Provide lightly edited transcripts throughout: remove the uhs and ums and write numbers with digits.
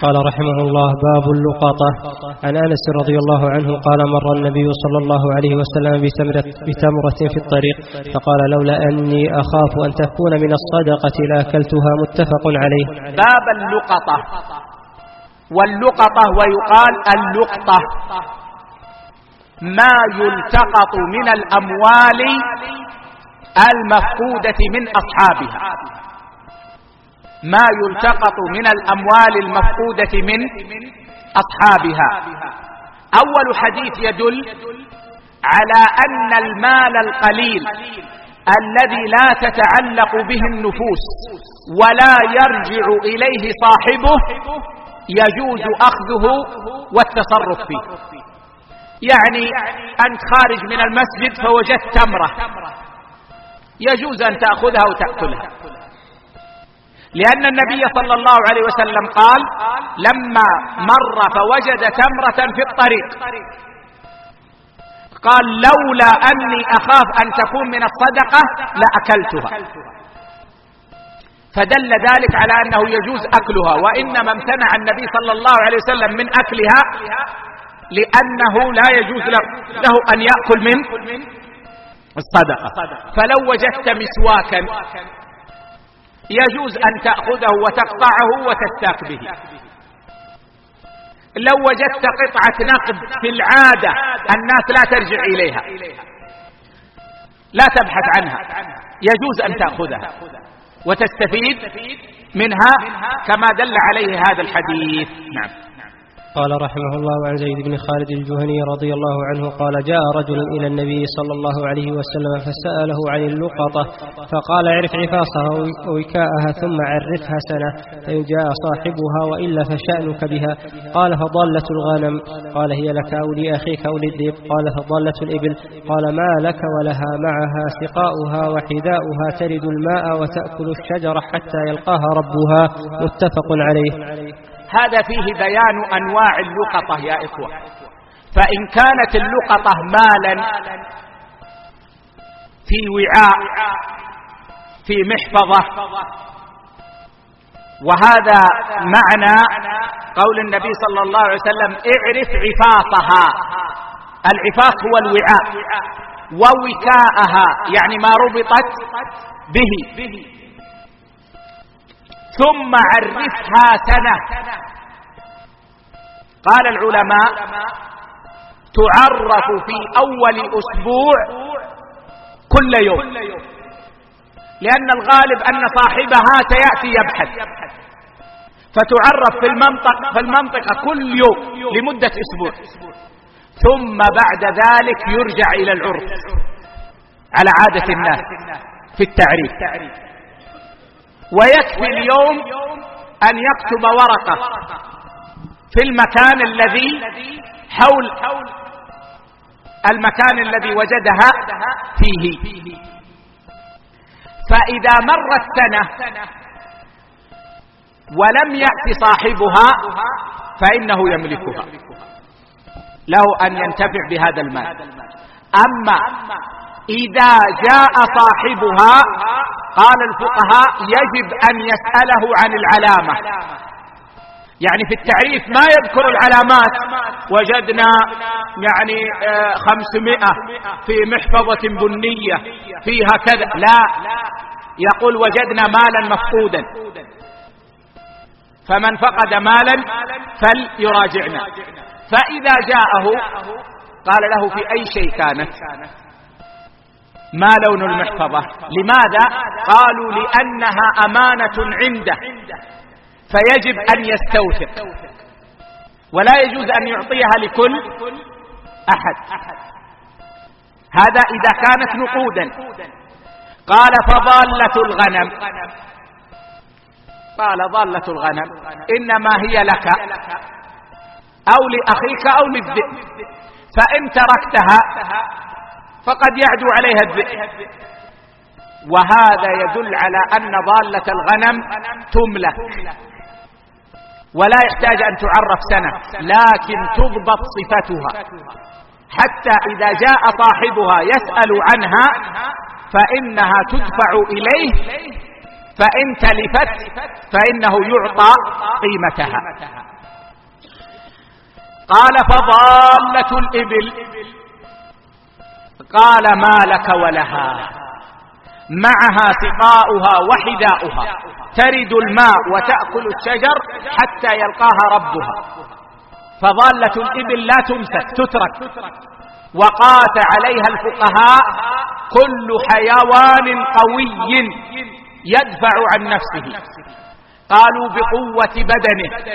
قال رحمه الله: باب اللقطة. عن أنس رضي الله عنه قال: مر النبي صلى الله عليه وسلم بتمرة في الطريق فقال: لولا أني أخاف أن تكون من الصدقة لأكلتها. متفق عليه. باب اللقطة. واللقطة ويقال اللقطة ما يلتقط من الأموال المفقودة من أصحابها، ما يلتقط من الأموال المفقودة من أصحابها. أول حديث يدل على أن المال القليل الذي لا تتعلق به النفوس ولا يرجع إليه صاحبه يجوز أخذه والتصرف فيه. يعني أنت خارج من المسجد فوجدت تمرة، يجوز أن تأخذها وتأكلها، لأن النبي صلى الله عليه وسلم قال: لما مر فوجد تمرة في الطريق قال: لولا أني أخاف أن تكون من الصدقة لأكلتها. فدل ذلك على أنه يجوز أكلها، وإنما امتنع النبي صلى الله عليه وسلم من أكلها لأنه لا يجوز له أن يأكل من الصدقة. فلو وجدت مسواكا يجوز أن تأخذه وتقطعه وتستاك به. لو وجدت قطعة نقد في العادة الناس لا ترجع إليها، لا تبحث عنها، يجوز أن تأخذها وتستفيد منها كما دل عليه هذا الحديث. نعم. قال رحمه الله: عن زيد بن خالد الجهني رضي الله عنه قال: جاء رجل إلى النبي صلى الله عليه وسلم فسأله عن اللقطة فقال: اعرف عفاصها ووكاءها ثم عرفها سنة، فإن جاء صاحبها وإلا فشأنك بها. قال: فضالة الغنم. قال: هي لك أو لأخيك أو للذئب؟ قال: فضالة الإبل. قال: ما لك ولها معها سقاؤها وحذاؤها ترد الماء وتأكل الشجر حتى يلقاها ربها. متفق عليه. هذا فيه بيان أنواع اللقطة يا إخوة. فإن كانت اللقطة مالا في وعاء في محفظة، وهذا معنى قول النبي صلى الله عليه وسلم: اعرف عفاصها. العفاص هو الوعاء، ووكاءها يعني ما ربطت به، ثم عرفها سنة. قال العلماء: تعرف في أول أسبوع كل يوم، لأن الغالب أن صاحبها سيأتي يبحث، فتعرف في المنطقة كل يوم لمدة أسبوع، ثم بعد ذلك يرجع إلى العرف على عادة الناس في التعريف. ويكفي اليوم أن يكتب ورقة في المكان الذي حول المكان الذي وجدها فيه. فإذا مرت سنة ولم يأتي صاحبها فإنه يملكها، له أن ينتفع بهذا المال. أما إذا جاء صاحبها قال الفقهاء يجب أن يسأله عن العلامة، يعني في التعريف ما يذكر العلامات، وجدنا يعني 500 في محفظة بنية فيها كذا، لا، يقول وجدنا مالا مفقودا، فمن فقد مالا فليراجعنا. فإذا جاءه قال له: في أي شيء كانت؟ ما لون المحفظة؟ لماذا؟ قالوا: لأنها أمانة عنده فيجب أن يستوثق، ولا يجوز أن يعطيها لكل أحد. هذا إذا كانت نقودا. قال: فضالة الغنم. قال: ضالة الغنم إنما هي لك أو لأخيك أو للذئب، فإن تركتها فقد يعدو عليها الذئب. وهذا يدل على أن ضالة الغنم تملك ولا يحتاج أن تعرف سنة، لكن تضبط صفتها حتى إذا جاء صاحبها يسأل عنها فإنها تدفع إليه، فإن تلفت فإنه يعطى قيمتها. قال فضالة الإبل. قال ما لك ولها، معها سقاؤها وحداؤها، ترد الماء وتأكل الشجر حتى يلقاها ربها، فضالة الإبل لا تمسك تترك. وقات عليها الفقهاء كل حيوان قوي يدفع عن نفسه، قالوا بقوة بدنه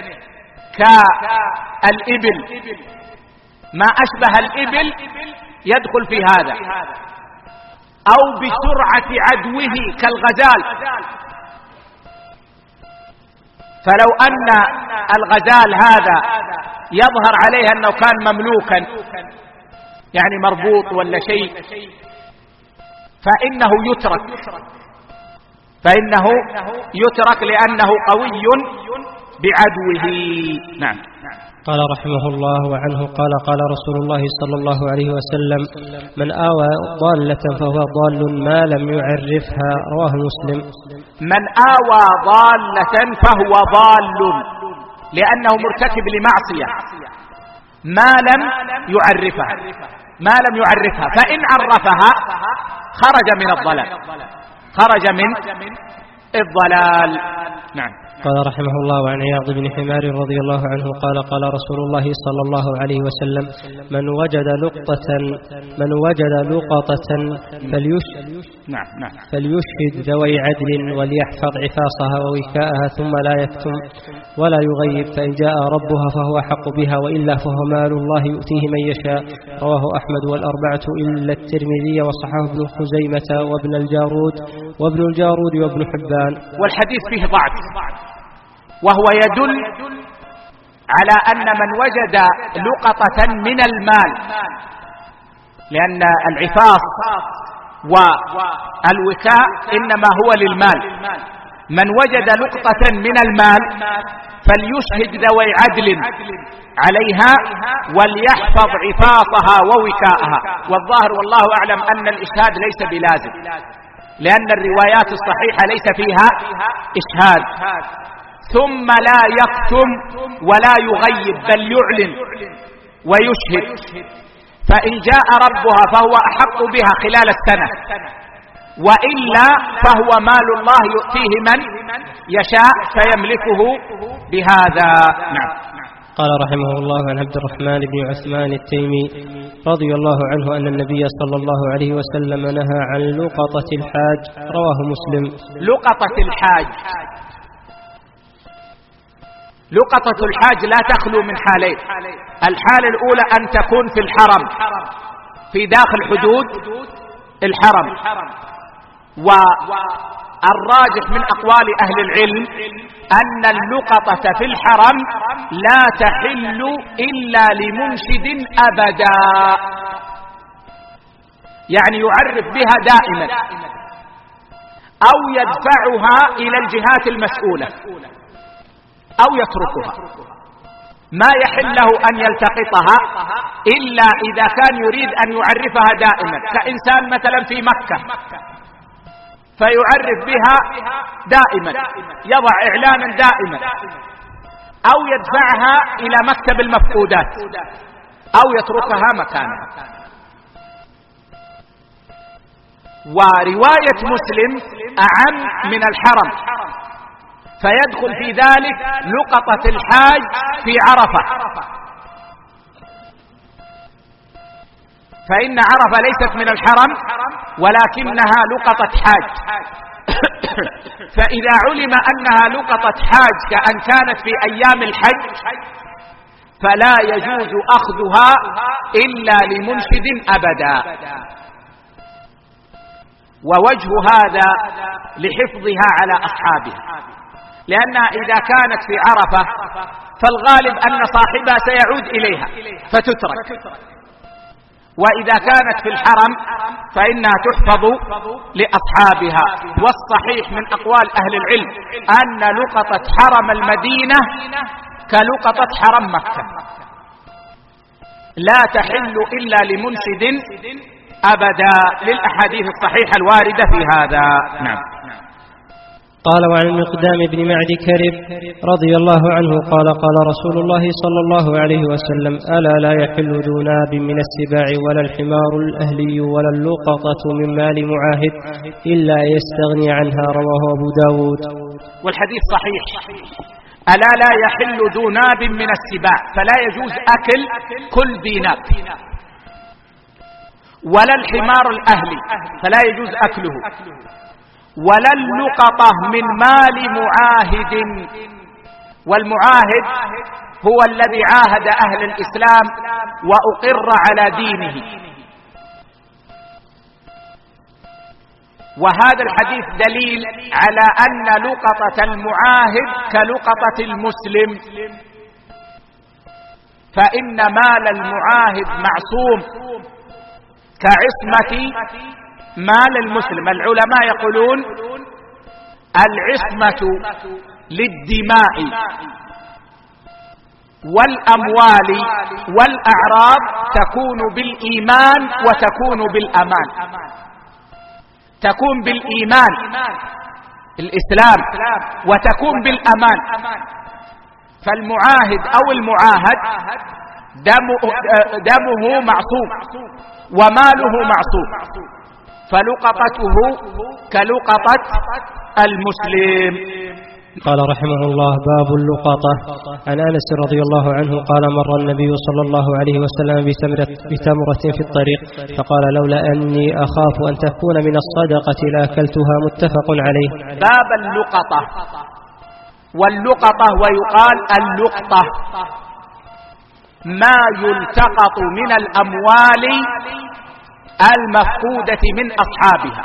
كالإبل، ما أشبه الإبل يدخل في هذا، أو بسرعة عدوه كالغزال. فلو أن الغزال هذا يظهر عليه أنه كان مملوكا يعني مربوط ولا شيء فإنه يترك لأنه قوي بعدوه. نعم. قال رحمه الله وعنه قال قال رسول الله صلى الله عليه وسلم: من آوى ضالة فهو ضال ما لم يعرفها. رواه مسلم. من آوى ضالة فهو ضال لأنه مرتكب لمعصية ما لم يعرفها، فإن عرفها خرج من الضلال. نعم. قال رحمه الله عن عياض بن حمار رضي الله عنه قال قال رسول الله صلى الله عليه وسلم: من وجد لقطة فليشهد ذوي عدل وليحفظ عفاصها ووكاءها ثم لا يكتم ولا يغيب، فإن جاء ربها فهو أحق بها وإلا فهو مال الله يؤتيه من يشاء. رواه أحمد والأربعة إلا الترمذي وصححه ابن خزيمة وابن الجارود وابن حبان. والحديث فيه ضعف، وهو يدل على أن من وجد لقطة من المال، لأن العفاص والوكاء إنما هو للمال، من وجد لقطة من المال فليشهد ذوي عدل عليها وليحفظ عفاصها ووكاءها. والظاهر والله أعلم أن الإشهاد ليس بلازم، لأن الروايات الصحيحة ليس فيها إشهاد. ثم لا يكتم ولا يغيب بل يعلن ويشهد، فإن جاء ربها فهو أحق بها خلال السنة، وإلا فهو مال الله يؤتيه من يشاء فيملكه بهذا. نعم. قال رحمه الله عن عبد الرحمن بن عثمان التيمي رضي الله عنه أن النبي صلى الله عليه وسلم نهى عن لقطة الحاج. رواه مسلم. لقطة الحاج لا تخلو من حالين: الحالة الأولى أن تكون في الحرم في داخل حدود الحرم، والراجح من أقوال أهل العلم أن اللقطة في الحرم لا تحل إلا لمنشد أبدا، يعني يعرف بها دائما أو يدفعها إلى الجهات المسؤولة أو يتركها. ما يحل له أن يلتقطها إلا إذا كان يريد أن يعرفها دائما، كإنسان مثلا في مكة فيعرف بها دائما، يضع إعلانا دائما، أو يدفعها إلى مكتب المفقودات أو يتركها مكانها. ورواية مسلم أعم من الحرم، فيدخل في ذلك لقطة الحاج في عرفة، فإن عرفة ليست من الحرم ولكنها لقطة حاج. فإذا علم أنها لقطة حاج كأن كانت في أيام الحج فلا يجوز أخذها إلا لمنشد أبدا. ووجه هذا لحفظها على أصحابها، لأنها إذا كانت في عرفة فالغالب أن صاحبها سيعود إليها فتترك، وإذا كانت في الحرم فإنها تحفظ لأصحابها. والصحيح من أقوال أهل العلم أن لقطة حرم المدينة كلقطة حرم مكة، لا تحل إلا لمنشد أبدا، للأحاديث الصحيحة الواردة في هذا. نعم. قال وعن المقدام بن معد كرب رضي الله عنه قال قال رسول الله صلى الله عليه وسلم ألا لا يحل ذو ناب من السباع ولا الحمار الأهلي ولا اللقطة من مال معاهد إلا يستغني عنها. رواه أبو داود. والحديث صحيح. ألا لا يحل ذو ناب من السباع، فلا يجوز أكل كل ذي ناب، ولا الحمار الأهلي فلا يجوز أكله، ولا اللقطة من مال معاهد. والمعاهد هو الذي عاهد أهل الإسلام وأقر على دينه. وهذا الحديث دليل على أن لقطة المعاهد كلقطة المسلم، فإن مال المعاهد معصوم كعصمة مال المسلم. العلماء يقولون العصمة للدماء والأموال والأعراض تكون بالإيمان وتكون بالأمان. تكون بالإيمان الإسلام وتكون بالأمان. فالمعاهد أو المعاهد دمه معصوم وماله معصوم، فلقطته كلقطة المسلم. قال رحمه الله: باب اللقطة. عن أنس رضي الله عنه قال: مر النبي صلى الله عليه وسلم بتمرة في الطريق فقال: لولا أني أخاف أن تكون من الصدقة لأكلتها. متفق عليه. باب اللقطة. واللقطة ويقال اللقطة ما يلتقط من الأموال المفقودة من أصحابها.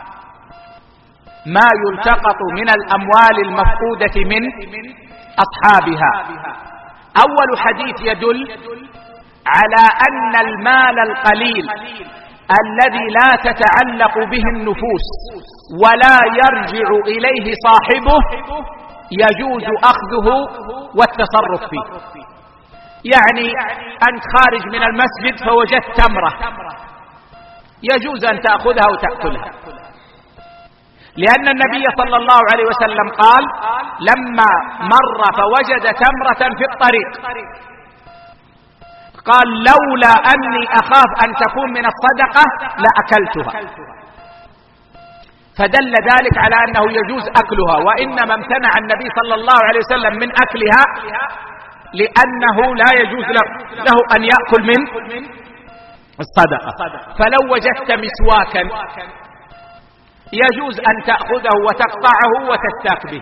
ما يلتقط من الأموال المفقودة من أصحابها. أول حديث يدل على أن المال القليل الذي لا تتعلق به النفوس ولا يرجع إليه صاحبه يجوز أخذه والتصرف فيه. يعني أنت خارج من المسجد فوجدت تمرة، يجوز أن تأخذها وتأكلها، لأن النبي صلى الله عليه وسلم قال: لما مر فوجد تمرة في الطريق قال: لولا أني أخاف أن تكون من الصدقة لأكلتها. فدل ذلك على أنه يجوز أكلها، وإنما امتنع النبي صلى الله عليه وسلم من أكلها لأنه لا يجوز له أن يأكل من الصدقة. فلو وجدت مسواكا يجوز أن تأخذه وتقطعه وتستاك به.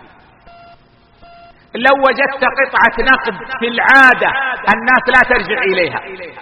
لو وجدت قطعة نقد في العادة الناس لا ترجع إليها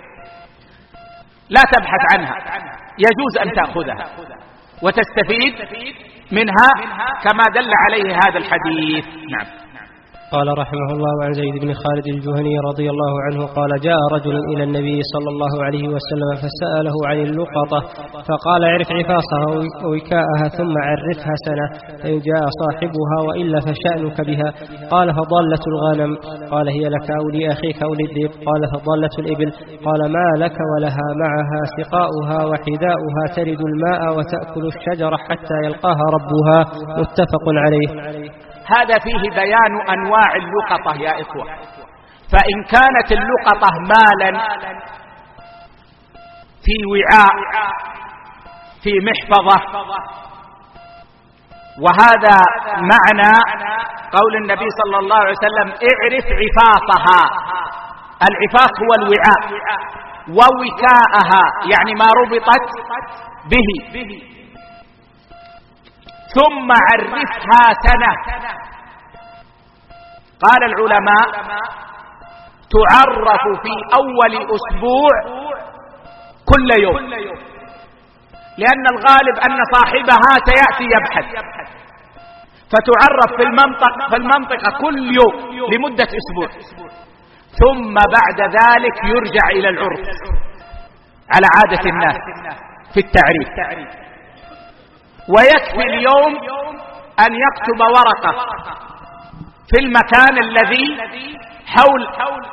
لا تبحث عنها يجوز أن تأخذها وتستفيد منها كما دل عليه هذا الحديث. نعم. قال رحمه الله: عن زيد بن خالد الجهني رضي الله عنه قال: جاء رجل إلى النبي صلى الله عليه وسلم فسأله عن اللقطة فقال: اعرف عفاصها ووكاءها ثم عرفها سنة، فإن جاء صاحبها وإلا فشأنك بها. قال: فضالة الغنم؟ قال: هي لك أو لأخيك أو للذئب؟ قال: فضالة الإبل؟ قال: ما لك ولها معها سقاؤها وحذاؤها ترد الماء وتأكل الشجر حتى يلقاها ربها. متفق عليه. هذا فيه بيان أنواع اللقطة يا إخوة. فإن كانت اللقطة مالا في وعاء في محفظة، وهذا معنى قول النبي صلى الله عليه وسلم: اعرف عفاصها. العفاص هو الوعاء، ووكاءها يعني ما ربطت به، ثم عرفها سنة. قال العلماء: تعرف في أول أسبوع كل يوم، لأن الغالب أن صاحبها سيأتي يبحث، فتعرف في المنطقة كل يوم لمدة أسبوع، ثم بعد ذلك يرجع إلى العرف على عادة الناس في التعريف. ويكفي اليوم أن يكتب ورقة في المكان الذي حول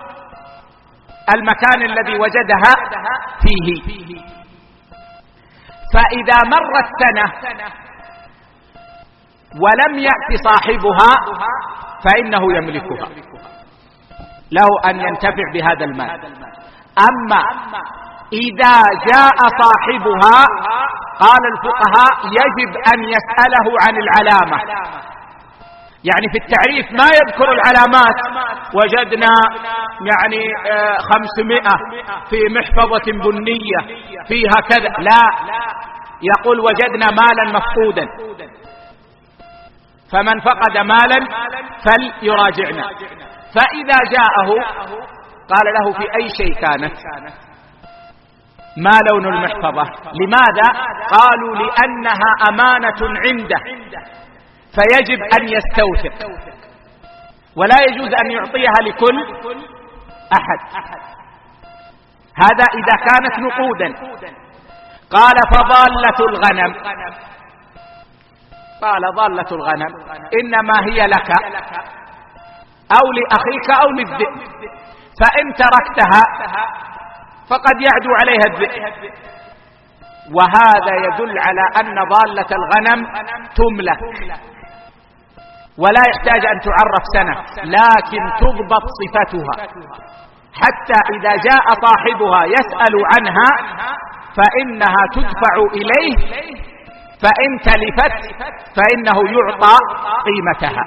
المكان الذي وجدها فيه. فإذا مرت سنة ولم يأت صاحبها فإنه يملكها، له أن ينتفع بهذا المال. أما إذا جاء صاحبها قال الفقهاء يجب أن يسأله عن العلامة، يعني في التعريف ما يذكر العلامات، وجدنا يعني 500 في محفظة بنية فيها كذا، لا، يقول وجدنا مالا مفقودا، فمن فقد مالا فليراجعنا. فإذا جاءه قال له في أي شيء كانت، ما لون المحفظة، لماذا؟ قالوا لأنها أمانة عنده فيجب أن يستوثق، ولا يجوز أن يعطيها لكل أحد، هذا إذا كانت نقودا. قال فضالة الغنم، قال ضالة الغنم إنما هي لك أو لأخيك أو للذئب، فإن تركتها فقد يعدو عليها الذئب. وهذا يدل على أن ضالة الغنم تملك ولا يحتاج أن تعرف سنة، لكن تضبط صفتها حتى إذا جاء صاحبها يسأل عنها فإنها تدفع إليه، فإن تلفت فإنه يعطى قيمتها.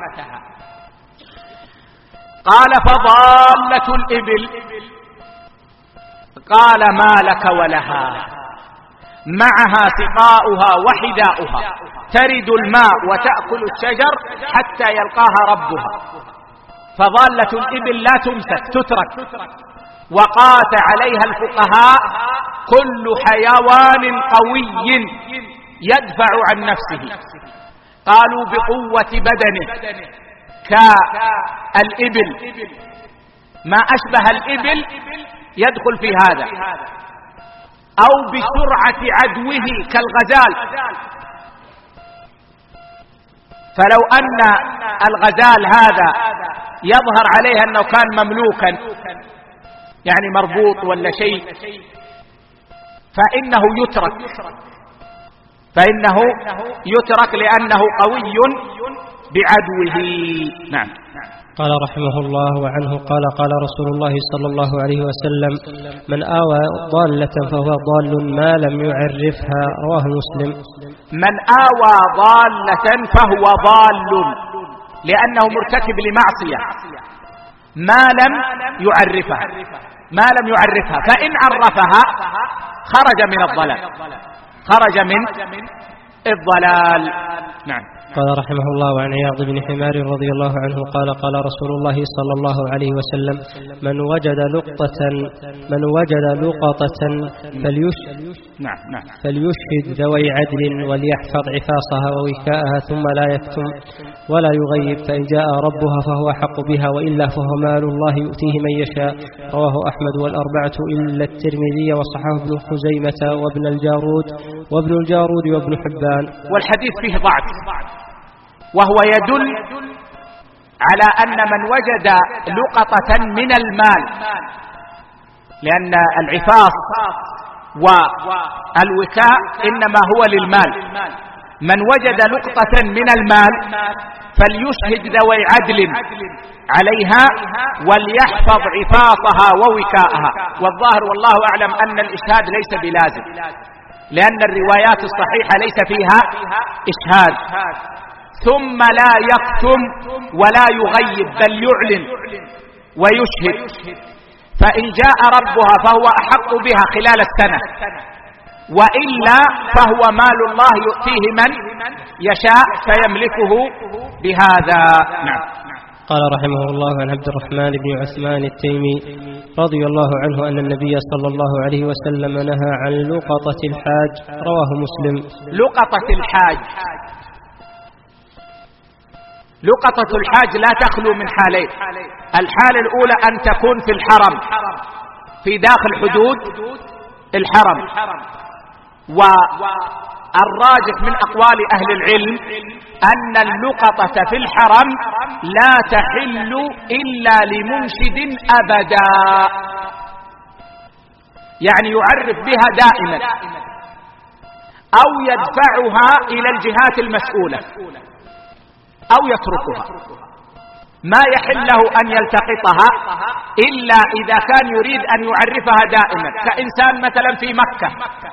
قال فضالة الإبل، قال ما لك ولها، معها سقاؤها وحداؤها، ترد الماء وتأكل الشجر حتى يلقاها ربها. فضالة الإبل لا تمسك، تترك. وقاس عليها الفقهاء كل حيوان قوي يدفع عن نفسه، قالوا بقوة بدنه كالإبل، ما أشبه الإبل يدخل في هذا، أو بسرعة عدوه كالغزال. فلو أن الغزال هذا يظهر عليه أنه كان مملوكا، يعني مربوط ولا شيء، فإنه يترك لأنه قوي بعدوه. نعم. قال رحمه الله وعنه قال قال رسول الله صلى الله عليه وسلم من آوى ضالة فهو ضال ما لم يعرفها، رواه مسلم. من آوى ضالة فهو ضال لأنه مرتكب لمعصية ما لم يعرفها، فإن عرفها خرج من الضلال. نعم. قال رحمه الله عن عياض بن حمار رضي الله عنه قال قال رسول الله صلى الله عليه وسلم من وجد لقطة فليشهد ذوي عدل وليحفظ عفاصها ووكاءها ثم لا يكتم ولا يغيب، فإن جاء ربها فهو أحق بها وإلا فهو مال الله يؤتيه من يشاء، رواه أحمد والأربعة إلا الترمذي وصححه ابن خزيمة وابن الجارود وابن حبان. والحديث فيه ضعف، وهو يدل على أن من وجد لقطة من المال، لأن العفاص والوكاء إنما هو للمال، من وجد لقطة من المال فليشهد ذوي عدل عليها وليحفظ عفاصها ووكاءها. والظاهر والله أعلم أن الإشهاد ليس بلازم، لأن الروايات الصحيحة ليس فيها إشهاد. ثم لا يكتم ولا يغيب بل يعلن ويشهد، فإن جاء ربها فهو أحق بها خلال السنة، وإلا فهو مال الله يؤتيه من يشاء فيملكه بهذا. نعم. قال رحمه الله عن عبد الرحمن بن عثمان التيمي رضي الله عنه أن النبي صلى الله عليه وسلم نهى عن لقطة الحاج، رواه مسلم. لقطة الحاج لا تخلو من حالين: الحالة الأولى أن تكون في الحرم، في داخل حدود الحرم، والراجح من أقوال أهل العلم أن اللقطة في الحرم لا تحل إلا لمنشد أبدا، يعني يعرف بها دائما أو يدفعها إلى الجهات المسؤولة، أو يتركها. ما يحل له أن يلتقطها إلا إذا كان يريد أن يعرفها دائما، كإنسان مثلا في مكة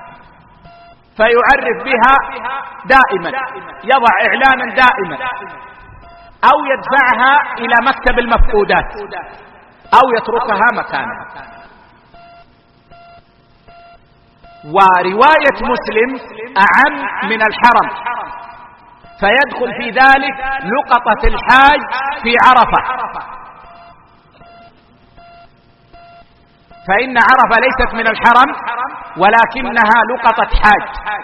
فيعرف بها دائما، يضع إعلانا دائما، أو يدفعها إلى مكتب المفقودات، أو يتركها مكانها. ورواية مسلم أعم من الحرم، فيدخل في ذلك لقطة الحاج في عرفة، فإن عرفة ليست من الحرم ولكنها لقطة حاج.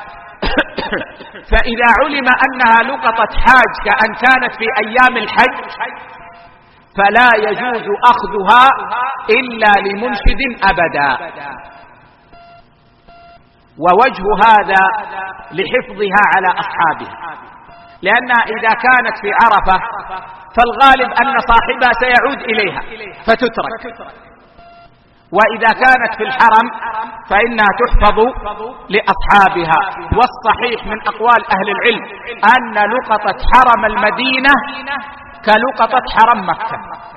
فإذا علم أنها لقطة حاج كأن كانت في أيام الحج فلا يجوز أخذها إلا لمنشد أبدا. ووجه هذا لحفظها على أصحابها، لأنها إذا كانت في عرفة فالغالب أن صاحبها سيعود إليها فتترك، وإذا كانت في الحرم فإنها تحفظ لأصحابها. والصحيح من أقوال أهل العلم أن لقطة حرم المدينة كلقطة حرم مكة،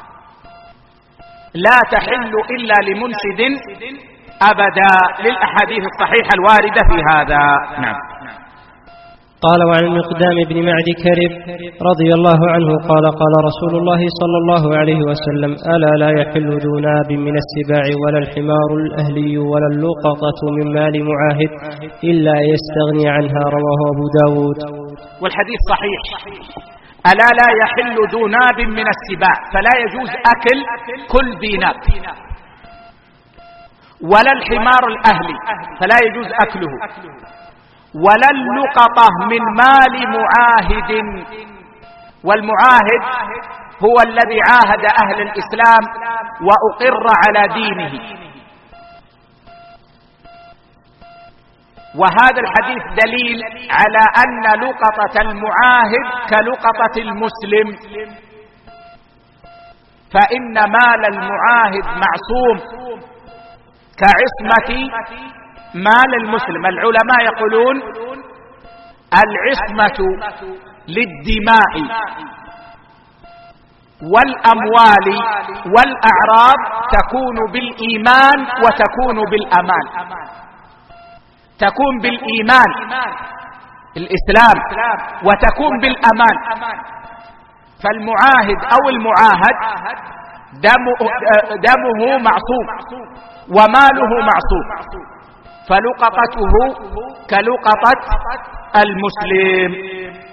لا تحل إلا لمنشد أبدا، للأحاديث الصحيحة الواردة في هذا. نعم. قال: وعن المقدام بن معد كرب رضي الله عنه قال: قال رسول الله صلى الله عليه وسلم: ألا لا يحل ذو ناب من السباع ولا الحمار الأهلي ولا اللقطة من مال معاهد إلا يستغني عنها. رواه أبو داود. والحديث صحيح. ألا لا يحل ذو ناب من السباع، فلا يجوز أكل كل ذي ناب، ولا الحمار الأهلي فلا يجوز أكله، ولا اللقطة من مال معاهد. والمعاهد هو الذي عاهد أهل الإسلام وأقر على دينه. وهذا الحديث دليل على أن لقطة المعاهد كلقطة المسلم، فإن مال المعاهد معصوم كعصمة مال المسلم. العلماء يقولون العصمة للدماء والأموال والأعراض تكون بالإيمان وتكون بالأمان. تكون بالإيمان الإسلام وتكون بالأمان. فالمعاهد أو المعاهد دمه معصوم وماله معصوم، فلقطته كلقطة المسلم.